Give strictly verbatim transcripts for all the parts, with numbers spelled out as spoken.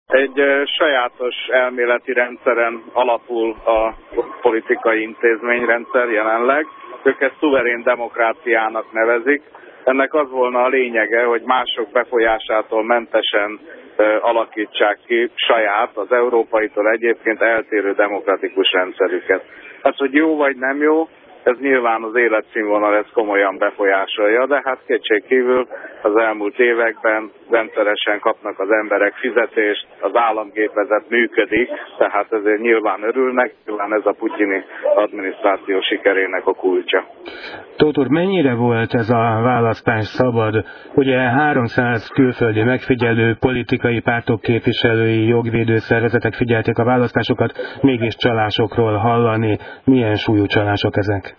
Egy sajátos elméleti rendszeren alapul a politikai intézményrendszer jelenleg. Ők ezt szuverén demokráciának nevezik. Ennek az volna a lényege, hogy mások befolyásától mentesen alakítsák ki saját, az európaitól egyébként eltérő demokratikus rendszerüket. Az, hogy jó vagy nem jó, ez nyilván az életszínvonal ezt komolyan befolyásolja, de hát kétségkívül az elmúlt években rendszeresen kapnak az emberek fizetést, az államgépezet működik, tehát ezért nyilván örülnek, nyilván ez a putyini adminisztráció sikerének a kulcsa. Tóth úr, mennyire volt ez a választás szabad? Ugye háromszáz külföldi megfigyelő, politikai pártok képviselői, jogvédő szervezetek figyelték a választásokat, mégis csalásokról hallani. Milyen súlyú csalások ezek?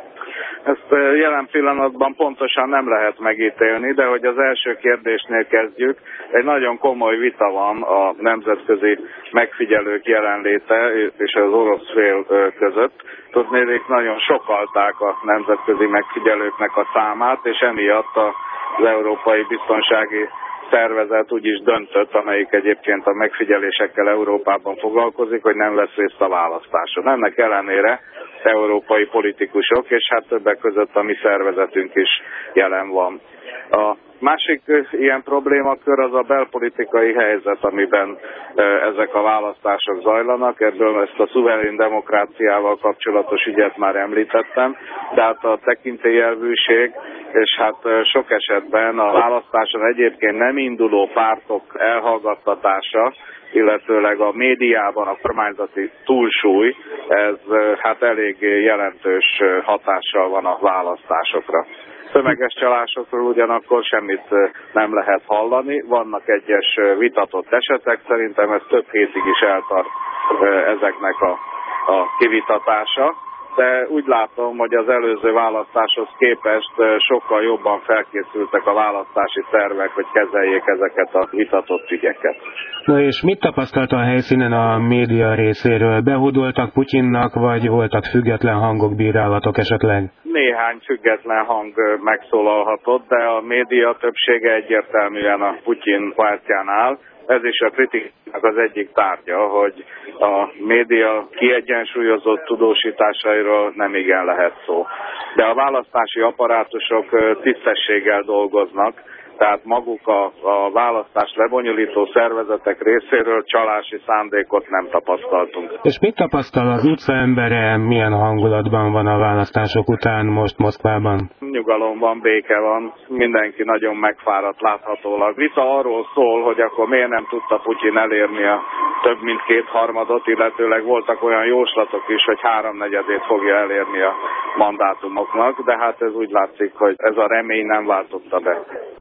Ezt jelen pillanatban pontosan nem lehet megítélni, de hogy az első kérdésnél kezdjük, egy nagyon komoly vita van a nemzetközi megfigyelők jelenléte és az orosz fél között. Tudnék, nagyon sokalták a nemzetközi megfigyelőknek a számát, és emiatt az Európai Biztonsági Szervezet úgy is döntött, amelyik egyébként a megfigyelésekkel Európában foglalkozik, hogy nem vesz részt a választáson. Ennek ellenére európai politikusok, és hát többek között a mi szervezetünk is jelen van. A másik ilyen problémakör az a belpolitikai helyzet, amiben ezek a választások zajlanak. Ebből ezt a szuverén demokráciával kapcsolatos ügyet már említettem, de hát a tekintélyelvűség, és hát sok esetben a választáson egyébként nem induló pártok elhallgattatása, illetőleg a médiában a kormányzati túlsúly, ez hát elég jelentős hatással van a választásokra. Tömeges csalásokról ugyanakkor semmit nem lehet hallani, vannak egyes vitatott esetek, szerintem ez több hétig is eltart ezeknek a, a kivitatása, de úgy látom, hogy az előző választáshoz képest sokkal jobban felkészültek a választási szervek, hogy kezeljék ezeket a vitatott ügyeket. Na és mit tapasztalta a helyszínen a média részéről? Behódoltak Putyinnak, vagy voltak független hangok, bírálatok esetleg? Néhány független hang megszólalhatott, de a média többsége egyértelműen a Putyin pártján áll. Ez is a kritikának az egyik tárgya, hogy a média kiegyensúlyozott tudósításairól nem igen lehet szó. De a választási apparátusok tisztességgel dolgoznak, tehát maguk a, a választást lebonyolító szervezetek részéről csalási szándékot nem tapasztaltunk. És mit tapasztal az utcaembere, milyen hangulatban van a választások után most Moszkvában? Nyugalom van, béke van, mindenki nagyon megfáradt láthatólag. Vita arról szól, hogy akkor miért nem tudta Putyin elérni a több mint kétharmadot, illetőleg voltak olyan jóslatok is, hogy háromnegyedét fogja elérni a mandátumoknak, de hát ez úgy látszik, hogy ez a remény nem váltotta be.